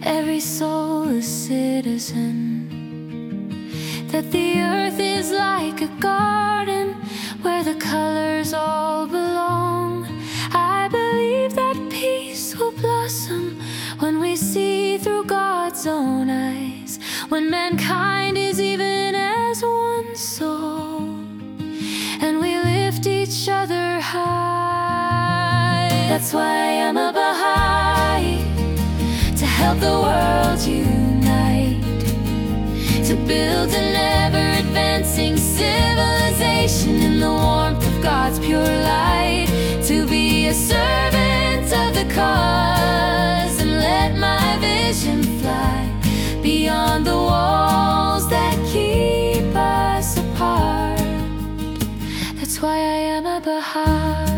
every soul a citizen, that the earth is like a garden where the colors all belong. I believe that peace will blossom when we see through God's own eyes, when mankind is even as one soul, and we lift each other high. That's why I'm a Baha'i, to help the world unite, to build an ever-advancing civilization in the warmth of God's pure light, to be a servant of the cause and let my vision fly beyond the walls that keep us apart. That's why I am a Baha'i.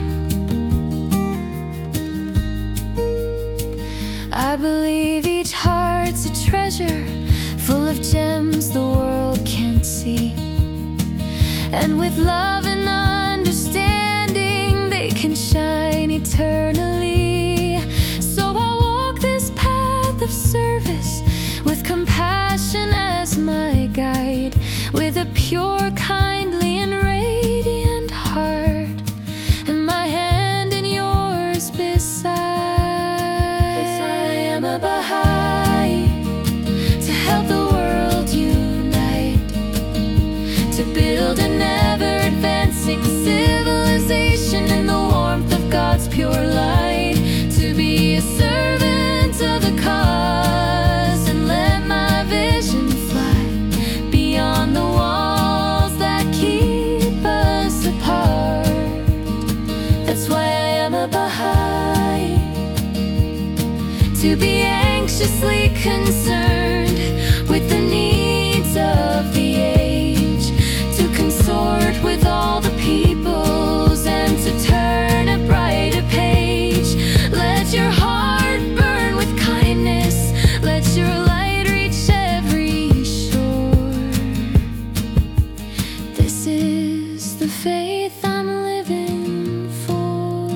I believe each heart's a treasure full of gems the world can't see, and with love and understanding they can shine eternally. So I'll walk this path of service with compassion as my guide, with a pure, kindly and radiant heart, and my hand in yours beside. I am a Baha'i, to help the world unite, to build an ever-advancing civilization in the warmth of God's pure light, to be a servant of the cause and let my vision fly beyond the walls that keep us apart. That's why I am a Baha'i, to be anxiously concerned with the needs of the age, to consort with all the peoples and to turn a brighter page. Let your heart burn with kindness, let your light reach every shore. This is the faith I'm living for.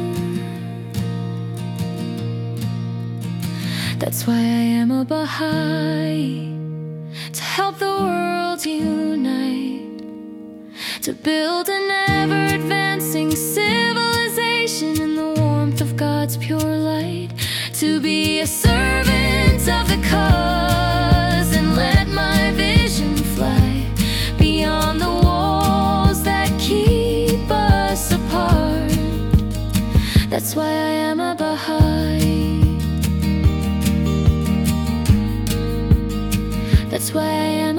That's why I am a Baha'i, to help the world unite, to build an ever-advancing civilization in the warmth of God's pure light, to be a servant of the cause and let my vision fly beyond the walls that keep us apart. That's why I am a Baha'i. That's why I am